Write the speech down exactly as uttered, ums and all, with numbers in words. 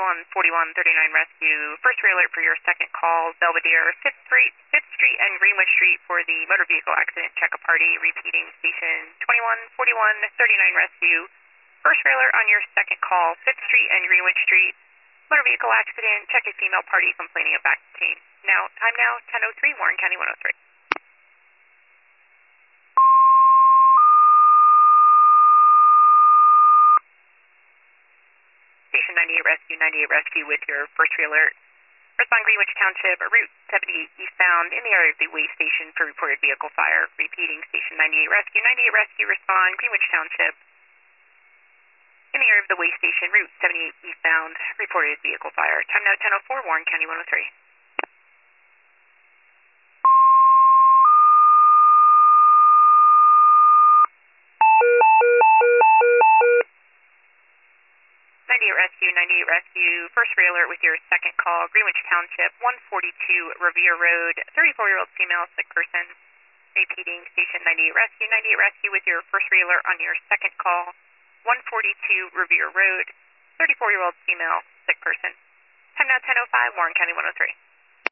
one forty-one thirty-nine Rescue. First alert for your second call, Belvedere, fifth Street, fifth Street and Greenwich Street for the motor vehicle accident check-up party. Repeating, station twenty-one forty-one thirty-nine Rescue. First alert on your second call, fifth Street and Greenwich Street. Motor vehicle accident, check a female party complaining of back pain. Now, time now, ten oh three, Warren County one oh three. Station ninety-eight Rescue, ninety-eight Rescue with your first alert. Respond Greenwich Township, Route seventy-eight eastbound in the area of the way station for reported vehicle fire. Repeating, station ninety-eight Rescue, ninety-eight Rescue, respond Greenwich Township. In the area of the way station, Route seventy-eight eastbound, reported vehicle fire. Time now ten oh four, Warren County one oh three. ninety-eight Rescue, ninety-eight Rescue, first alert with your second call, Greenwich Township, one forty-two Revere Road, thirty-four-year-old female sick person. Repeating, station ninety-eight Rescue, ninety-eight Rescue with your first alert on your second call, one forty-two Revere Road, thirty-four-year-old female sick person. Time now ten oh five, Warren County one oh three.